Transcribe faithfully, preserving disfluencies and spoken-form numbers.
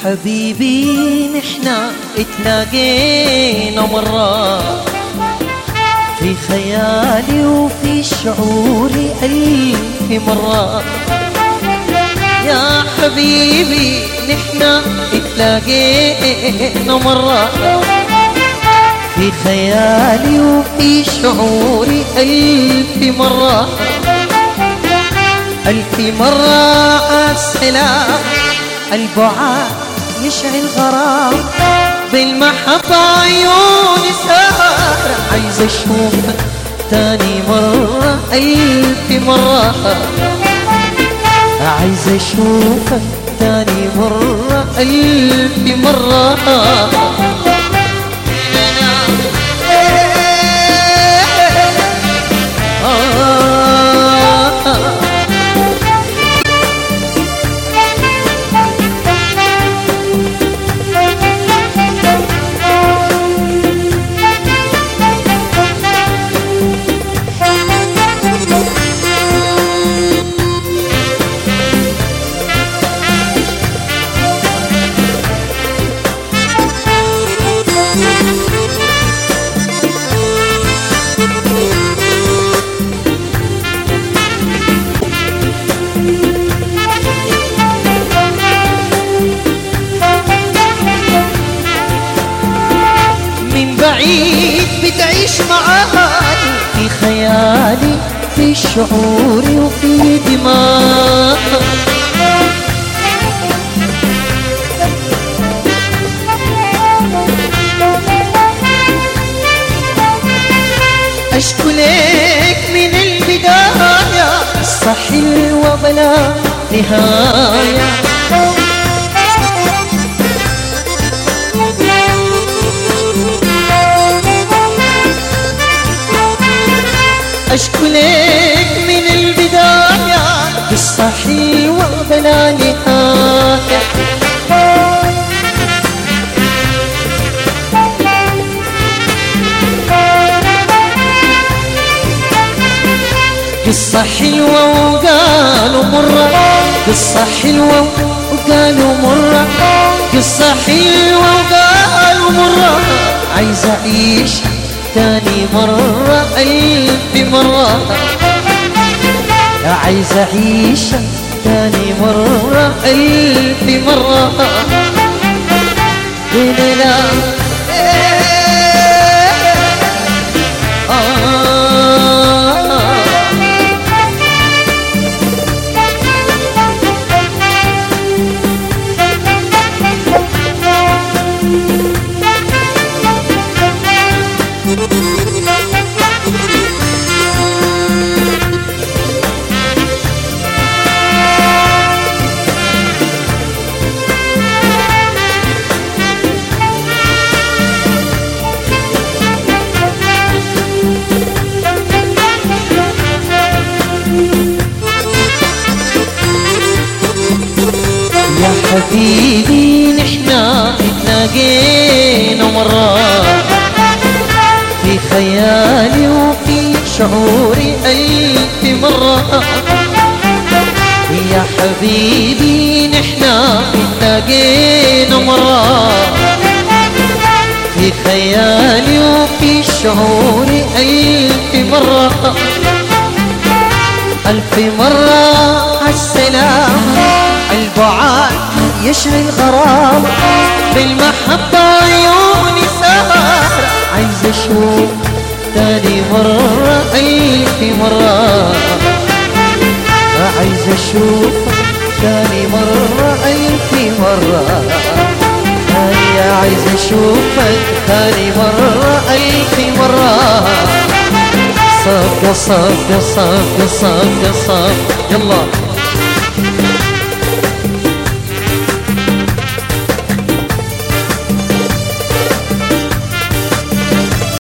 حبيبي نحنا اتلاقينا مرة في خيالي وفي شعوري ألف مرة. يا حبيبي نحنا اتلاقينا مرة في خيالي وفي شعوري ألف مرة ألف مرة. عالسلام البعاد يشعل غرام بالمحبة عيوني سهر عايز اشوفك تاني مرة ألف مرة عايز اشوفك تاني مرة ألف مرة. بعيد بتعيش معاي في خيالي في شعوري وفي دماغي. أشكو لك من البداية قصة حلوة بلا نهاية. أشكو لك من البداية قصة حلوة بلا نهاية. قصة حلوة وقالوا مرة قصة حلوة وقالوا مرة قصة حلوة وقالوا مرة عايز أعيش تاني مرة ألف مرة عايز أعيش تاني مرة ألف مرة. لا حبيبي نحنا اتلاقينا مرة في خيالي وفي شعوري ألف مرة. يا حبيبي نحنا اتلاقينا مرة في خيالي وفي شعوري ألف مرة ألف مرة. عالسلام البعاد يشعل غرام بالمحبة عيوني سهر عايز اشوف تاني مرة ألف مرة عايز اشوف تاني مرة ألف مرة. هيا عايز اشوفك تاني مرة ألف مرة. صف يا صف يا صف يا صف يا صف يلا